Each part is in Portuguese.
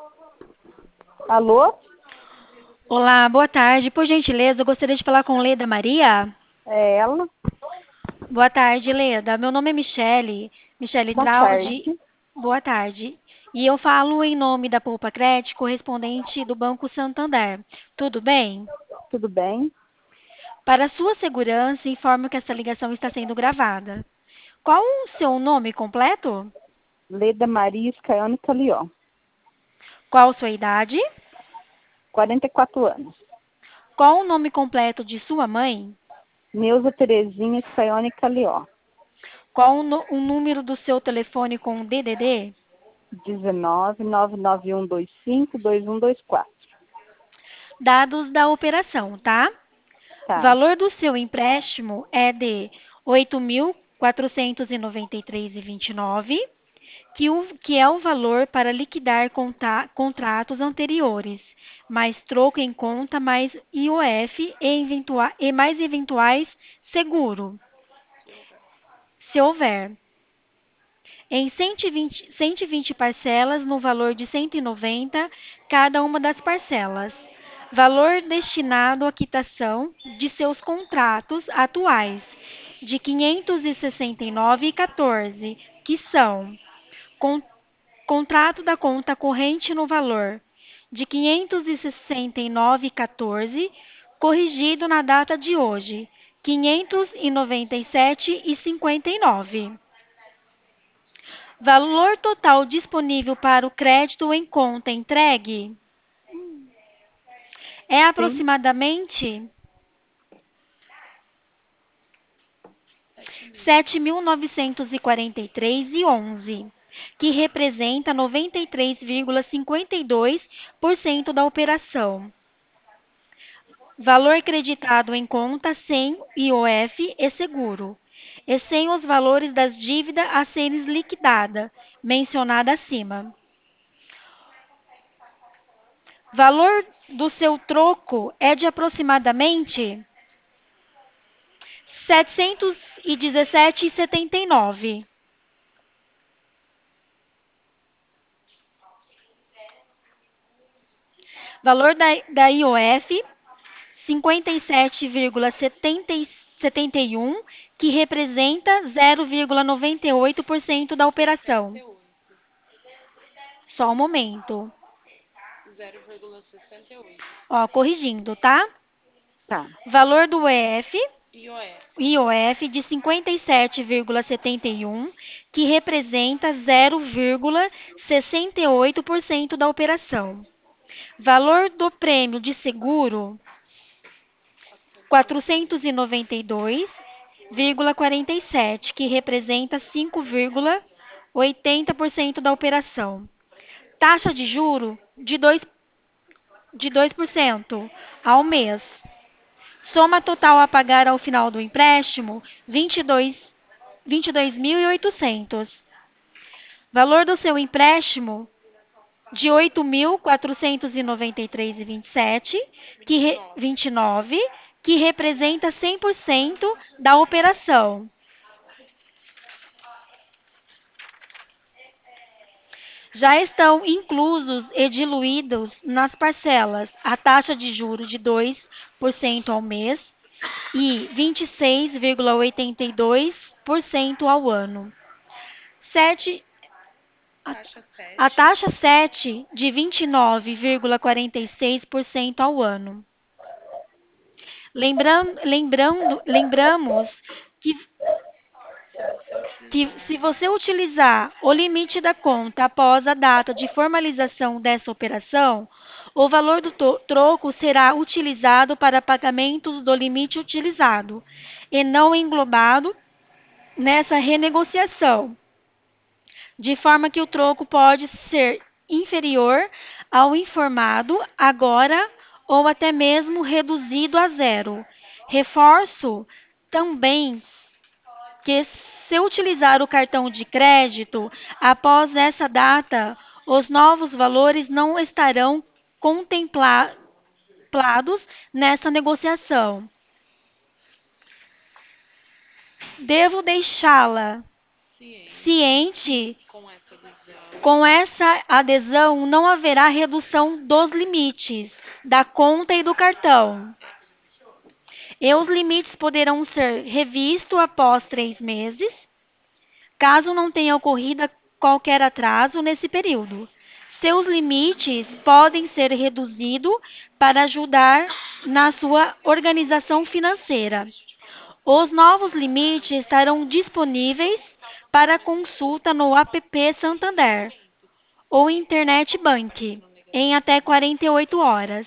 Alô? Olá, boa tarde. Por gentileza, eu gostaria de falar com Leda Maria. É ela? Boa tarde, Leda. Meu nome é Michele Boa tarde. Traude. Boa tarde. E eu falo em nome da Poupa Cred, correspondente do Banco Santander. Tudo bem? Tudo bem? Para sua segurança, informo que essa ligação está sendo gravada. Qual o seu nome completo? Leda Maria Scaione Calió. Qual sua idade? 44 anos. Qual o nome completo de sua mãe? Neuza Terezinha Scaione Calió. Qual o número do seu telefone com DDD? 19 99125 2124. Dados da operação, tá? O Tá. valor do seu empréstimo é de 8.493,29, que é o valor para liquidar contratos anteriores, mais troco em conta, mais IOF e mais eventuais seguro, se houver, em 120 parcelas no valor de 190 cada uma das parcelas. Valor destinado à quitação de seus contratos atuais, de 569,14, que são con- contrato da conta corrente no valor de 569,14, corrigido na data de hoje, 597,59. Valor total disponível para o crédito em conta entregue é Sim. aproximadamente 7.943,11, que representa 93,52% da operação. Valor creditado em conta sem IOF e seguro, e sem os valores das dívidas a serem liquidadas, mencionada acima. Valor do seu troco é de aproximadamente 717,79. Valor da IOF 57,71, que representa 0,98% da operação. Só um momento. Ó, corrigindo, tá? Tá. Valor do IOF de 57,71, que representa 0,68% da operação. Valor do prêmio de seguro 492,47, que representa 5,80% da operação. Taxa de juro de 2% ao mês. Soma total a pagar ao final do empréstimo, 22.800. Valor do seu empréstimo, de 8.493,27, 29, que representa 100% da operação. Já estão inclusos e diluídos nas parcelas a taxa de juros de 2% ao mês e 26,82% ao ano. 7, a taxa 7 de 29,46% ao ano. Lembramos que, que se você utilizar o limite da conta após a data de formalização dessa operação, o valor do troco será utilizado para pagamentos do limite utilizado e não englobado nessa renegociação, de forma que o troco pode ser inferior ao informado agora ou até mesmo reduzido a zero. Reforço também que, se utilizar o cartão de crédito após essa data, os novos valores não estarão contemplados nessa negociação. Devo deixá-la ciente Com essa adesão, não haverá redução dos limites da conta e do cartão. E os limites poderão ser revistos após 3 meses, caso não tenha ocorrido qualquer atraso nesse período. Seus limites podem ser reduzidos para ajudar na sua organização financeira. Os novos limites estarão disponíveis para consulta no app Santander ou Internet Bank em até 48 horas.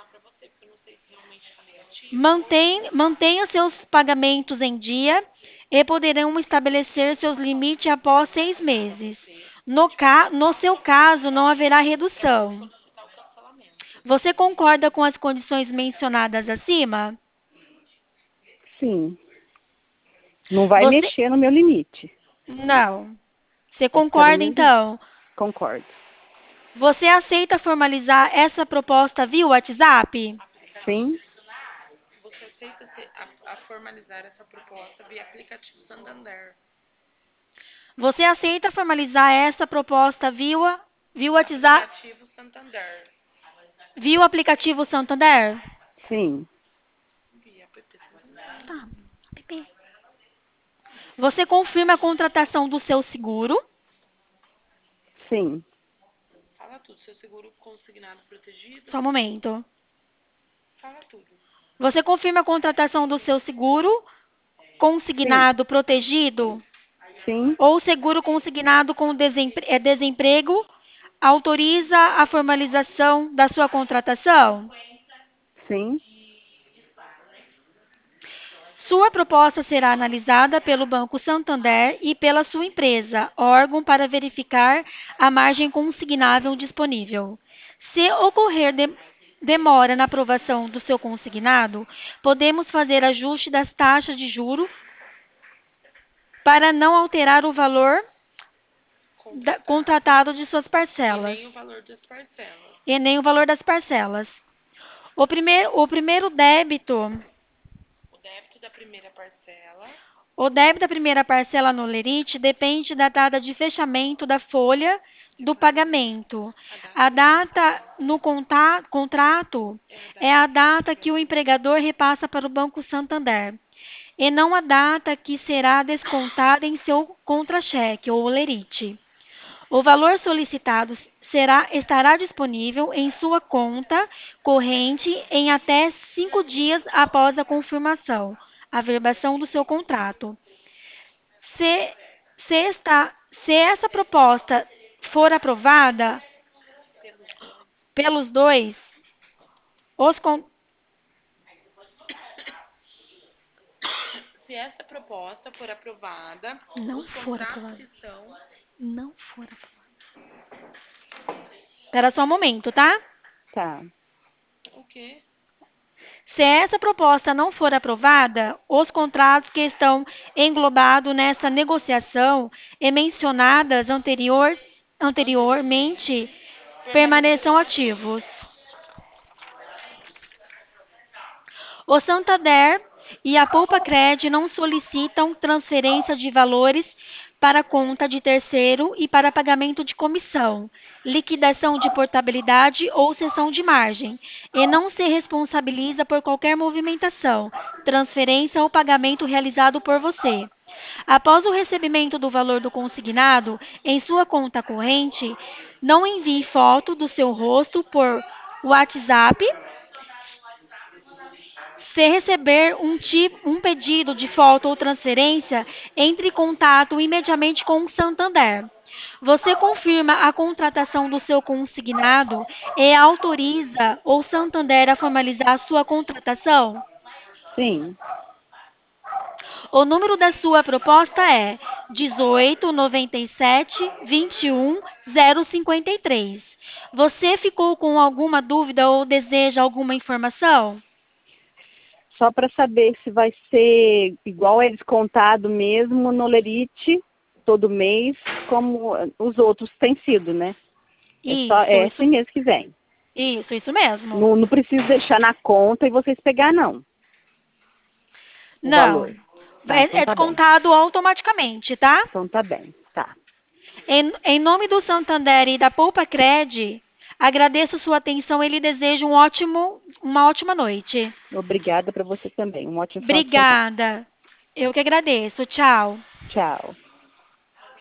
Mantenha seus pagamentos em dia e poderão estabelecer seus limites após 6 meses. No seu caso, não haverá redução. Você concorda com as condições mencionadas acima? Sim. Não vai Você mexer no meu limite. não. Você Eu quero o concorda mesmo. então? Concordo. Você aceita formalizar essa proposta via WhatsApp? Sim, Você aceita a formalizar essa proposta via aplicativo Santander? Você aceita formalizar essa proposta via WhatsApp, Aplicativo Santander. via o aplicativo Santander? sim, Via app Santander. Tá. App. Você confirma a contratação do seu seguro? sim, Fala tudo. Seu seguro consignado protegido? Só um momento. Fala tudo. Você confirma a contratação do seu seguro sim, consignado protegido sim, ou seguro consignado com desemprego? Autoriza a formalização da sua contratação? sim, Sua proposta será analisada pelo Banco Santander e pela sua empresa, órgão para verificar a margem consignável disponível. Se ocorrer demora na aprovação do seu consignado, podemos fazer ajuste das taxas de juro para não alterar o valor contratado de suas E parcelas nem o valor das parcelas. e nem o valor das parcelas. O primeiro débito. O débito da primeira parcela. O débito da primeira parcela no Lerite depende da data de fechamento da folha do pagamento. A data no contrato é a data que o empregador repassa para o Banco Santander, e não a data que será descontada em seu contra-cheque ou Lerite. O valor solicitado estará disponível em sua conta corrente em até 5 dias após a confirmação, a verbação do seu contrato. Se, se, esta, se essa proposta for aprovada pelos dois, os con- Se essa proposta for aprovada, não os for contratos aprovada, que são. não for aprovada. Espera só um momento, tá? tá, O quê? Se essa proposta não for aprovada, os contratos que estão englobados nessa negociação e mencionadas anteriormente permaneçam ativos. O Santander e a Poupa-Cred não solicitam transferência de valores para conta de terceiro e para pagamento de comissão, liquidação de portabilidade ou cessão de margem, e não se responsabiliza por qualquer movimentação, transferência ou pagamento realizado por você. Após o recebimento do valor do consignado em sua conta corrente, não envie foto do seu rosto por WhatsApp. Se receber um pedido de foto ou transferência, entre em contato imediatamente com o Santander. Você confirma a contratação do seu consignado e autoriza o Santander a formalizar a sua contratação? sim. O número da sua proposta é 1897 21 053. Você ficou com alguma dúvida ou deseja alguma informação? Só para saber se vai ser igual é descontado mesmo no Lerite todo mês, como os outros têm sido, né? Isso, É isso, esse mês que vem. isso mesmo. Não, não preciso deixar na conta e vocês pegar, não, o Não, valor. Tá, então é tá bem. descontado automaticamente, tá? Então tá bem, tá. Em nome do Santander e da Poupa Cred, agradeço sua atenção e lhe desejo uma ótima noite. Obrigada para você também. Um ótimo final de semana. Obrigada. Eu que agradeço. Tchau. Tchau.